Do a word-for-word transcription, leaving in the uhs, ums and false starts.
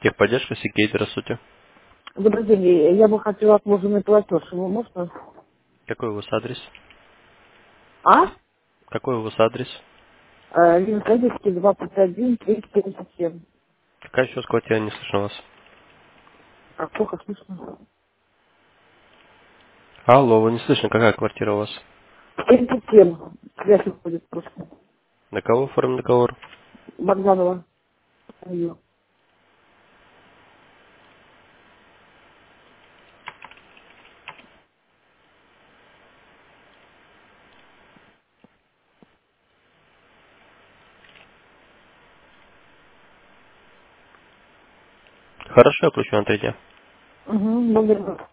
Техподдержка, Сергей, здравствуйте. Добрый день. Я бы хотела отложенный платеж. Его можно? Какой у вас адрес? А? Какой у вас адрес? Э, Ленинская, двадцать один, триста семьдесят семь. Какая еще квартира, не слышно вас? А плохо слышно? Алло, вы не слышно, какая квартира у вас? семьдесят семь. Связь уходит просто. На кого оформлен договор? Богданова. Ее. Хорошо, я включу на три дня. Угу, номер